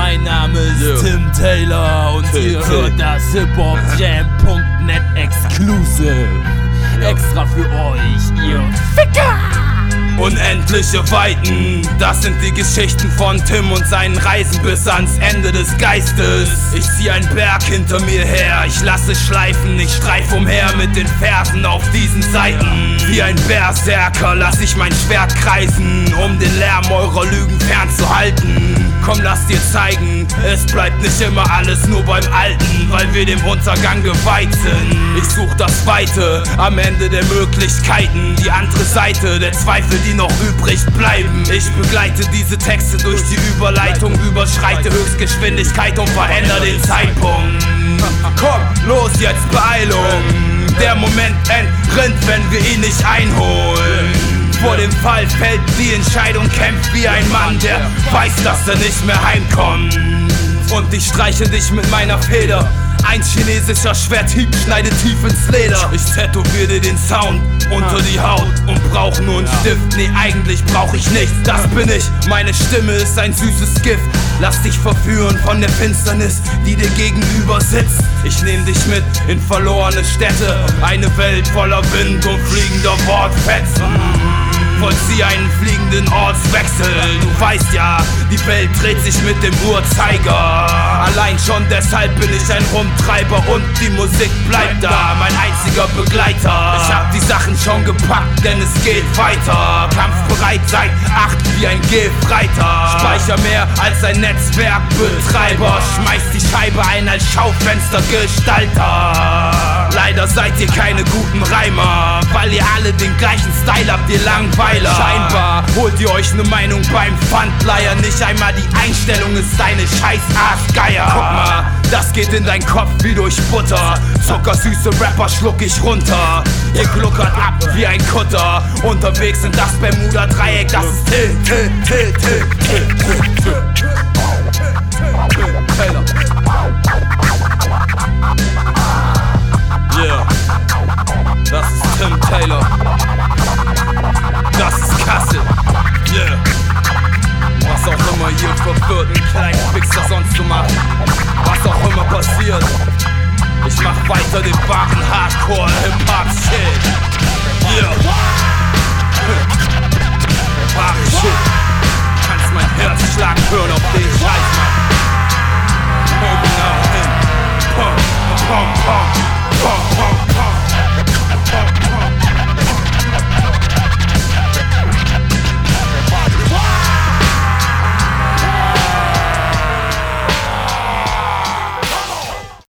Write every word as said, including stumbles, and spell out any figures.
Mein Name ist Yo. Tim Taylor und Tim, ihr Tim. hört das Hip Hop Jam Punkt net Exclusive. Yo. Extra für euch, ihr Ficker! Unendliche Weiten, das sind die Geschichten von Tim und seinen Reisen bis ans Ende des Geistes. Ich zieh einen Berg hinter mir her, ich lasse schleifen, ich streif umher mit den Fersen auf diesen Seiten. Wie ein Berserker lass ich mein Schwert kreisen, um den Lärm eurer Lügen fernzuhalten. Komm, lass dir zeigen, es bleibt nicht immer alles nur beim Alten, weil wir dem Untergang geweiht sind. Ich such das Weite am Ende der Möglichkeiten, die andere Seite der Zweifel, die noch übrig bleiben. Ich begleite diese Texte durch die Überleitung, überschreite Höchstgeschwindigkeit und verändere den Zeitpunkt. Komm, los jetzt, Beeilung! Der Moment entrinnt, wenn wir ihn nicht einholen. Vor dem Fall fällt die Entscheidung, kämpft wie ein Mann, der weiß, dass er nicht mehr heimkommt. Und ich streiche dich mit meiner Feder. Ein chinesischer Schwerthieb schneidet tief ins Leder. Ich tätowier dir den Sound unter die Haut und brauch nur einen Stift. Nee, eigentlich brauch ich nichts, das bin ich. Meine Stimme ist ein süßes Gift. Lass dich verführen von der Finsternis, die dir gegenüber sitzt. Ich nehm dich mit in verlorene Städte, eine Welt voller Wind und fliegender Wortfetzen. Vollzieh einen fliegenden Ortswechsel. Du weißt ja, die Welt dreht sich mit dem Uhrzeiger. Allein schon deshalb bin ich ein Rumtreiber und die Musik bleibt da, mein einziger Begleiter. Ich hab die Sachen schon gepackt, denn es geht weiter. Kampfbereit seit acht wie ein Gefreiter. Speicher mehr als ein Netzwerkbetreiber. Schmeiß die Scheibe ein als Schaufenstergestalter. Leider seid ihr keine guten Reimer, weil ihr alle den gleichen Style habt, ihr Langweiler. Scheinbar holt ihr euch ne Meinung beim Pfandleier. Nicht einmal die Einstellung ist deine scheiß Arschgeier. Guck mal, das geht in dein Kopf wie durch Butter. Zuckersüße Rapper schluck ich runter. Ihr gluckert ab wie ein Kutter. Unterwegs in das Bermuda-Dreieck, das ist Till, Till, Till, Till, Till, Till, Till. Taylor. Yeah, das ist Tim Taylor. Das ist Kassel. Yeah. Was auch immer ihr verwirrten kleinen Wichser sonst so macht. Was auch immer passiert. Ich mach weiter den wahren Hardcore-Hip-Hop-Shit. Yeah. Wahre Shit. Kannst mein Herz schlagen hören auf den Scheiß, Mann. Hör genau hin. Pum, pum, pum, pum, pum.